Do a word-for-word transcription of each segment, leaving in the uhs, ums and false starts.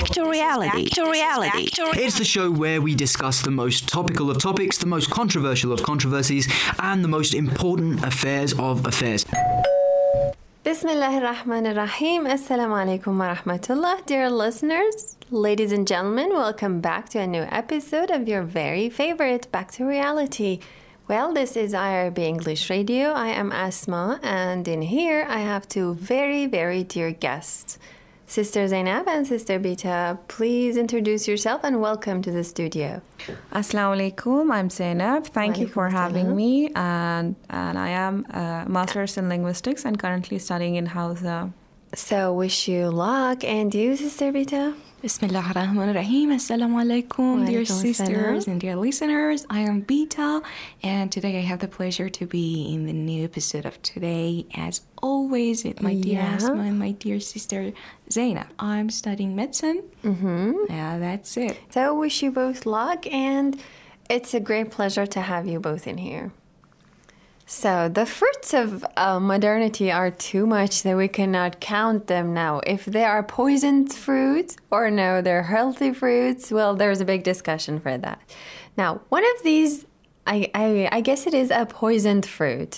Back to reality. Back to reality. It's the show where we discuss the most topical of topics, the most controversial of controversies, and the most important affairs of affairs. Bismillah ar-Rahman ar-Rahim. Assalamu alaikum wa rahmatullah. Dear listeners, ladies and gentlemen, welcome back to a new episode of your very favorite Back to Reality. Well, this is I R B English Radio. I am Asma, and in here I have two very, very dear guests. Sister Zainab and Sister Bita, please introduce yourself and welcome to the studio. Assalamu alaikum, I'm Zainab. Thank you for having me. And, and I am a master's in linguistics and currently studying in Hausa. So, wish you luck. And you, Sister Bita? Bismillah ar-Rahman ar-Rahim. Assalamu alaikum, dear sisters and dear listeners. I am Bita, and today I have the pleasure to be in the new episode of Today, as always, with my dear Yeah. Asma and my dear sister Zainab. I'm studying medicine. Mm-hmm. Yeah, that's it. So, wish you both luck, and it's a great pleasure to have you both in here. So, the fruits of uh, modernity are too much that we cannot count them now. If they are poisoned fruits or no, they're healthy fruits, well, there's a big discussion for that. Now, one of these, I, I, I guess it is a poisoned fruit,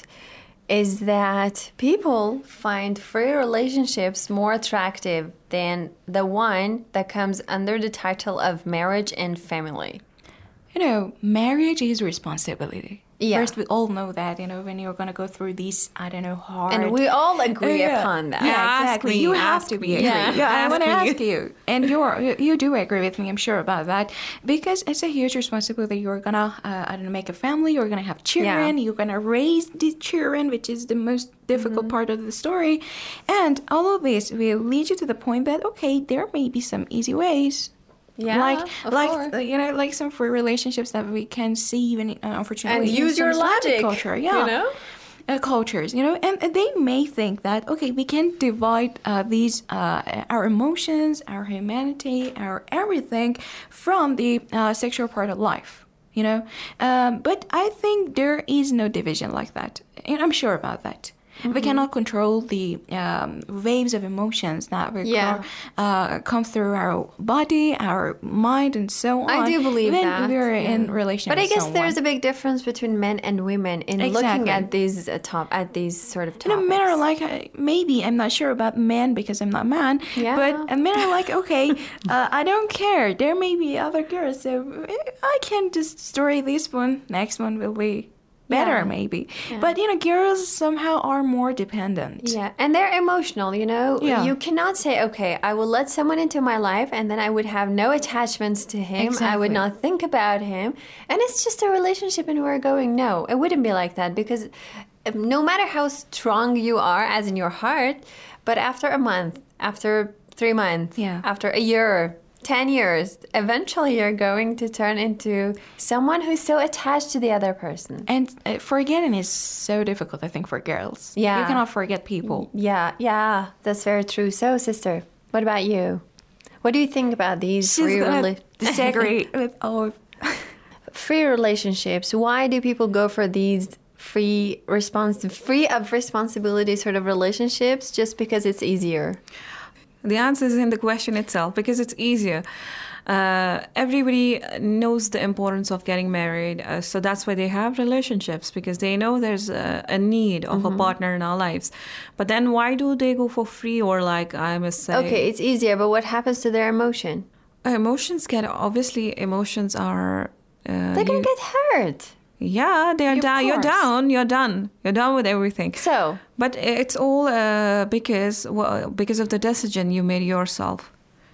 is that people find free relationships more attractive than the one that comes under the title of marriage and family. You know, marriage is responsibility. Yeah. First, we all know that, you know, when you're going to go through these, I don't know, hard... And we all agree Yeah. upon that. Yeah, exactly. me, You ask have to be me. agree. Yeah. Yeah, I Ask want to me. ask you. And you're, you you do agree with me, I'm sure about that. Because it's a huge responsibility. You're going to, uh, I don't know, make a family. You're going to have children. Yeah. You're going to raise the children, which is the most difficult Mm-hmm. part of the story. And all of this will lead you to the point that, okay, there may be some easy ways. Yeah, like, of like course. uh, you know, like some free relationships that we can see even, uh, unfortunately, And in use some your Islamic logic, culture. Yeah. you know? Uh, cultures, you know, and, and they may think that, okay, we can divide uh, these, uh, our emotions, our humanity, our everything from the uh, sexual part of life, you know. Um, but I think there is no division like that, and I'm sure about that. We cannot control the um, waves of emotions that will Yeah. co- uh, come through our body, our mind, and so on. I do believe when that. we're yeah. in relation But I with guess someone. there's a big difference between men and women in looking Exactly. at these uh, top at these sort of You know, topics. men are like, uh, maybe, I'm not sure about men because I'm not a man, Yeah. but uh, men are like, okay, uh, I don't care. There may be other girls, so uh, I can just story this one. Next one will be better, Yeah. maybe. Yeah. But, you know, girls somehow are more dependent. Yeah, and they're emotional, you know? Yeah. You cannot say, okay, I will let someone into my life and then I would have no attachments to him. I Exactly. would not think about him. And it's just a relationship and we're going, no, it wouldn't be like that because um, no matter how strong you are, as in your heart, but after a month, after three months, Yeah. after a year, ten years, eventually you're going to turn into someone who's so attached to the other person. And uh, forgetting is so difficult, I think, for girls. Yeah. You cannot forget people. Yeah, yeah, that's very true. So, sister, what about you? What do you think about these She's free, gonna rela- disagree with all of... free relationships? Why do people go for these free, respons- free of responsibility sort of relationships just because it's easier? The answer is in the question itself because it's easier. Uh, everybody knows the importance of getting married, uh, so that's why they have relationships because they know there's a, a need of Mm-hmm. a partner in our lives. But then why do they go for free or like I must say? Okay, it's easier, but what happens to their emotion? Emotions get obviously emotions are. Uh, They're gonna you- get hurt. Yeah, they're Of down. You're course. down. You're done. You're done with everything. So, But it's all uh, because well, because of the decision you made yourself.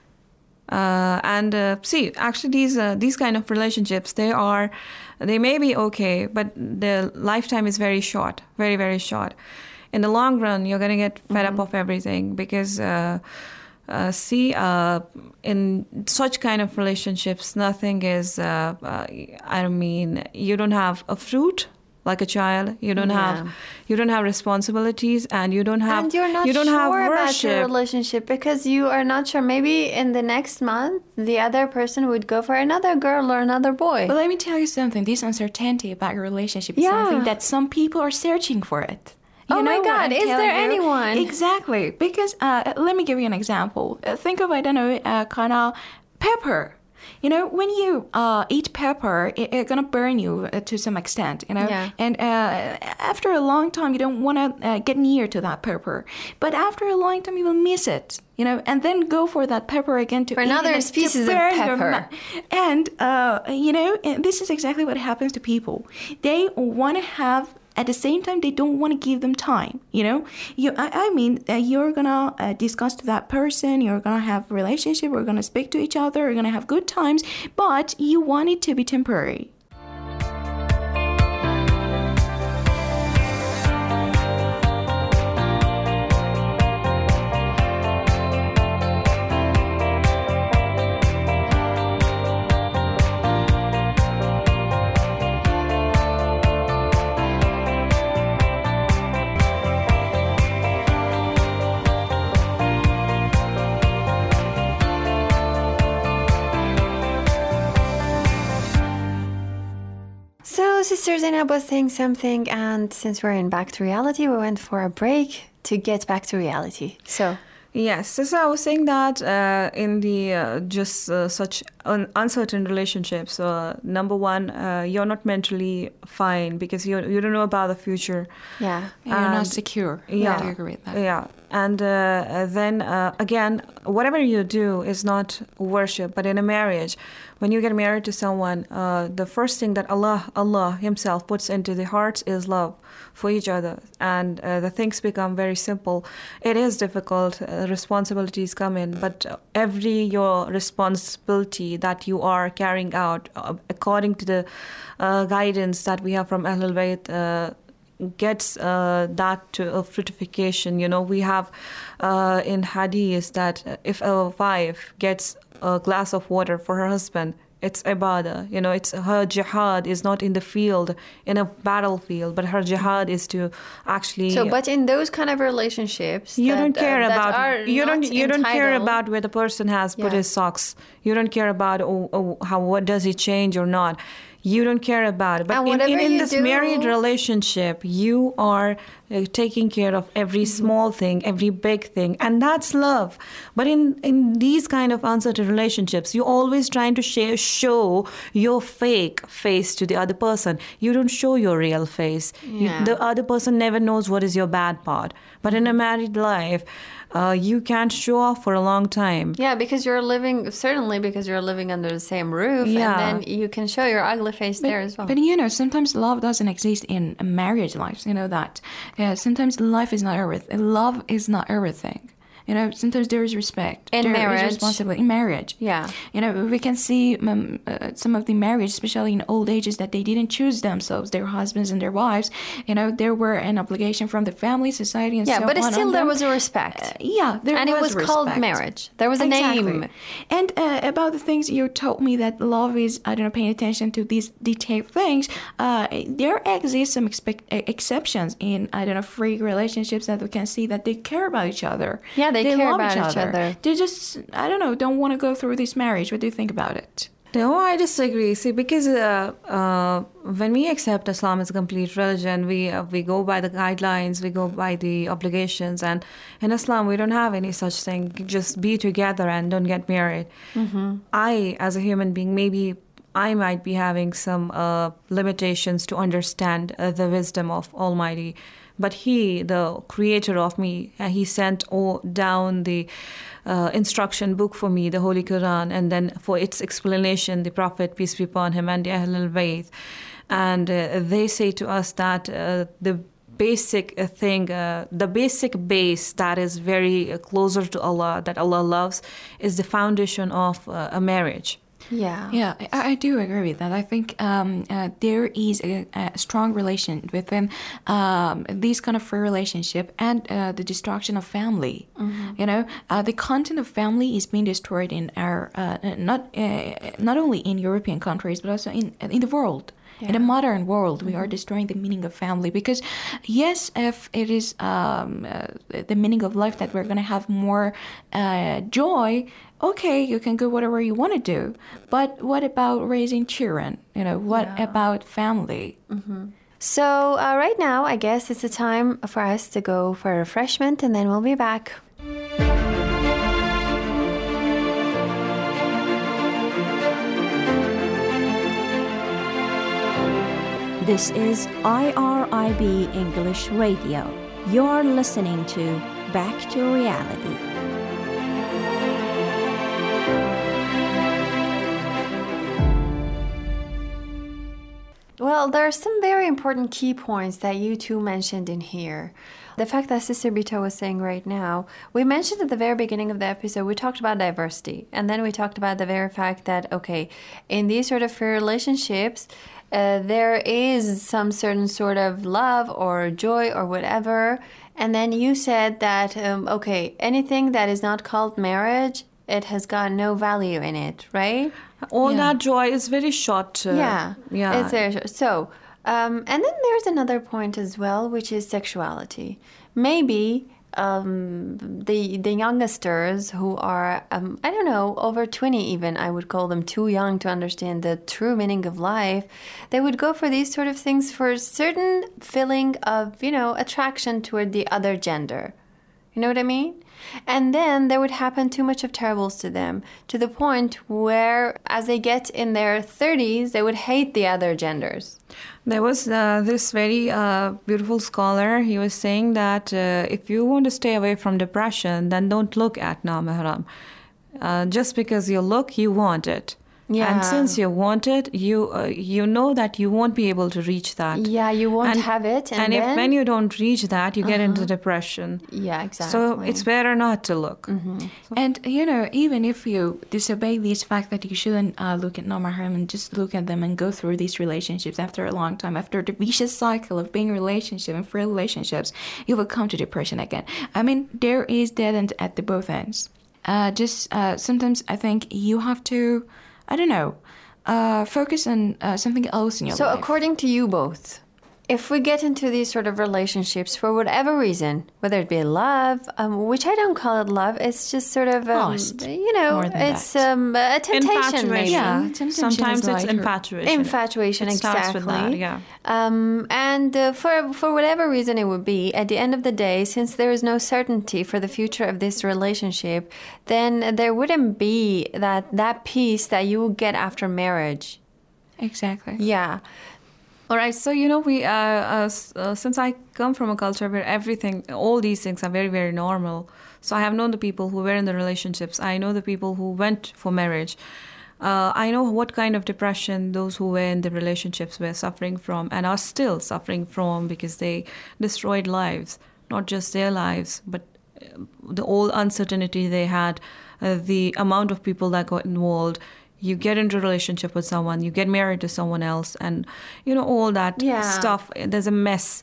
Uh, and uh, see, actually, these uh, these kind of relationships, they are, they may be okay, but the lifetime is very short, very very short. In the long run, you're gonna get fed Mm-hmm. up of everything because. Uh, Uh, see, uh, in such kind of relationships, nothing is, uh, uh, I mean, you don't have a fruit like a child. You don't Yeah. have, you don't have responsibilities, and you don't have, and you're not you don't sure have about your worship. relationship because you are not sure. Maybe in the next month, the other person would go for another girl or another boy. But let me tell you something. This uncertainty about your relationship is Yeah. something that some people are searching for it. You Oh my know what God, I'm is telling there you? anyone? Exactly. Because uh, let me give you an example. Uh, think of, I don't know, uh, kind of pepper. You know, when you uh, eat pepper, it, it's gonna burn you uh, to some extent. You know, Yeah. and uh, after a long time, you don't want to uh, get near to that pepper. But after a long time, you will miss it. You know, and then go for that pepper again to For eat another it, to species of burn your pepper. mouth. And uh, you know, and this is exactly what happens to people. They want to have. At the same time, they don't want to give them time. You know, you. I, I mean, uh, you're gonna uh, discuss to that person. You're gonna have a relationship. We're gonna speak to each other. We're gonna have good times. But you want it to be temporary. So, Sister Zainab was saying something, and since we're in back to reality, we went for a break to get back to reality. So, Yes, so, so I was saying that uh, in the uh, just uh, such un- uncertain relationships, uh, number one, uh, you're not mentally fine because you you don't know about the future. yeah. You're not And- secure. Yeah, I agree with that. Yeah, and uh, uh, then uh, again, whatever you do is not worship, but in a marriage, when you get married to someone, uh, the first thing that Allah Allah Himself puts into the hearts is love for each other, and uh, the things become very simple. It is difficult, uh, responsibilities come in, but every your responsibility that you are carrying out uh, according to the uh, guidance that we have from Ahlul Bayt, uh, gets uh, that to a fructification. You know, we have uh, in hadith that if a wife gets a glass of water for her husband, it's ibadah. You know, it's her jihad is not in the field, in a battlefield, but her jihad is to actually. So, but in those kind of relationships, you that, don't care uh, that about are you don't not you don't care entitled- about where the person has put Yeah. his socks. You don't care about oh, oh, how what does he change or not. You don't care about it. But And in, whatever in, in you this do- married relationship, you are uh, taking care of every Mm-hmm. small thing, every big thing, and that's love. But in, in these kind of uncertain relationships, you're always trying to share, show your fake face to the other person. You don't show your real face. You- Yeah. the other person never knows what is your bad part. But in a married life, uh, you can't show off for a long time. Yeah, because you're living, certainly because you're living under the same roof, Yeah. and then you can show your ugly face there as well. But you know, sometimes love doesn't exist in a marriage life. You know that. Yeah, sometimes life is not everything. Love is not everything. You know, sometimes there is respect. In there marriage. is responsibility in marriage. Yeah. You know, we can see um, uh, some of the marriage, especially in old ages, that they didn't choose themselves, their husbands and their wives. You know, there were an obligation from the family, society, and Yeah, so but on. still on there them. was a respect. Uh, yeah, there And it was was called respect. marriage. There was a Exactly. name. And uh, about the things you told me that love is, I don't know, paying attention to these detailed things. Uh, there exist some expect- uh, exceptions in, I don't know, free relationships that we can see that they care about each other. Yeah, they care love about each other. They just, I don't know, don't want to go through this marriage. What do you think about it? No, I disagree. See, because uh, uh, when we accept Islam as a complete religion, we uh, we go by the guidelines, we go by the obligations, and in Islam we don't have any such thing. Just be together and don't get married. Mm-hmm. I, as a human being, maybe I might be having some uh, limitations to understand uh, the wisdom of Almighty. But He, the creator of me, uh, He sent all down the uh, instruction book for me, the Holy Quran, and then for its explanation, the Prophet, peace be upon him, and the Ahlul Bayt. And uh, they say to us that uh, the basic thing, uh, the basic base that is very uh, closer to Allah, that Allah loves, is the foundation of uh, a marriage. Yeah. Yeah, I, I do agree with that. I think um, uh, there is a, a strong relation within um, this kind of free relationship and uh, the destruction of family. You know, uh, the content of family is being destroyed in our uh, not uh, not only in European countries but also in in the world. In a modern world, we are destroying the meaning of family because, yes, if it is um, uh, the meaning of life that we're going to have more uh, joy, okay, you can go whatever you want to do. But what about raising children? You know, what Yeah. about family? So uh, right now, I guess it's the time for us to go for a refreshment, and then we'll be back. This is I R I B English Radio. You're listening to Back to Reality. Well, there are some very important key points that you two mentioned in here. The fact that Sister Bita was saying right now, we mentioned at the very beginning of the episode, we talked about diversity. And then we talked about the very fact that, okay, in these sort of relationships, uh, there is some certain sort of love or joy or whatever. And then you said that, um, okay, anything that is not called marriage, it has got no value in it, right? All Yeah. that joy is very short. Uh, Yeah, yeah. it's very short. So, um, and then there's another point as well, which is sexuality. Maybe um, the the youngsters who are, um, I don't know, over twenty even, I would call them too young to understand the true meaning of life, they would go for these sort of things for a certain feeling of, you know, attraction toward the other gender. You know what I mean? And then there would happen too much of terribles to them, to the point where as they get in their thirties, they would hate the other genders. There was uh, this very uh, beautiful scholar. He was saying that uh, if you want to stay away from depression, then don't look at Namahram. Uh, just because you look, you want it. Yeah. And since you want it, you uh, you know that you won't be able to reach that. Yeah, you won't And- have it. And, And, then, if when you don't reach that, you get into depression. yeah, exactly. So it's better not to look. And, you know, even if you disobey this fact that you shouldn't uh, look at non-mahram and just look at them and go through these relationships after a long time, after the vicious cycle of being in a relationship and free relationships, you will come to depression again. I mean, there is dead end at the both ends. Uh, just uh, sometimes I think you have to, I don't know, uh, focus on uh, something else in your So life. according to you both, if we get into these sort of relationships for whatever reason, whether it be love, um, which I don't call it love, it's just sort of, um, Lust. you know, More than it's that. um, a temptation. Infatuation. Maybe. Yeah, temptation Sometimes is it's lighter. infatuation. Infatuation, It starts exactly. with that, yeah. Um, and uh, for for whatever reason it would be, at the end of the day, since there is no certainty for the future of this relationship, then there wouldn't be that that peace that you will get after marriage. Exactly. Yeah. All right, so you know, we uh, uh, s- uh, since I come from a culture where everything, all these things are very, very normal. So I have known the people who were in the relationships. I know the people who went for marriage. Uh, I know what kind of depression those who were in the relationships were suffering from and are still suffering from because they destroyed lives, not just their lives, but uh, the whole uncertainty they had, uh, the amount of people that got involved. You get into a relationship with someone, you get married to someone else, and you know all that Yeah. stuff. There's a mess.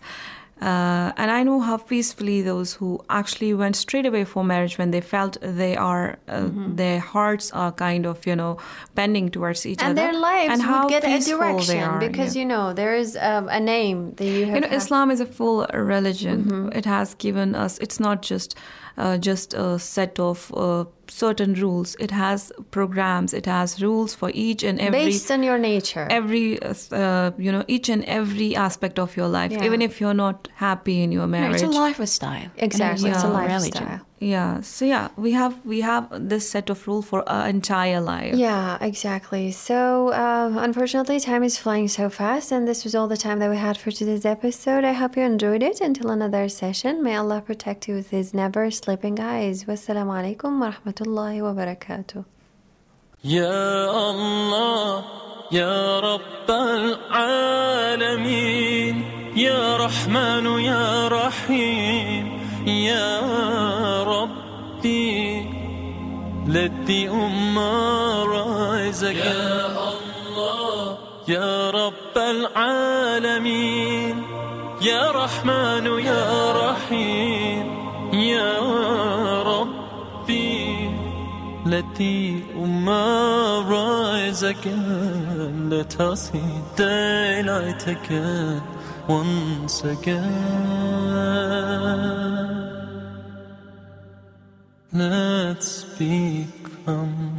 Uh, and I know how peacefully those who actually went straight away for marriage when they felt they are, uh, Mm-hmm. their hearts are kind of, you know, bending towards each And other. their lives and how would get a peaceful they direction are, because, yeah. you know, there is um, a name that you have. You know, had- Islam is a full religion. Mm-hmm. It has given us, it's not just uh, just a set of uh, certain rules. It has programs. It has rules for each and every based on your nature. every uh, you know each and every aspect of your life. Yeah. Even if you're not happy in your No, marriage. it's a lifestyle. Exactly, And it's a not lifestyle. religion. Yeah. So yeah, we have we have this set of rules for our entire life. Yeah, exactly. So, um, unfortunately, time is flying so fast, and this was all the time that we had for today's episode. I hope you enjoyed it. Until another session, may Allah protect you with His never sleeping eyes. Wassalamu alaikum wa rahmatullahi wa barakatuh. يا الله يا رب العالمين يا رحمن يا رحيم يا ربي let the ummah rise again يا الله يا رب العالمين يا رحمن يا رحيم يا ربي let the ummah rise again. Let us see daylight again, once again. Let's become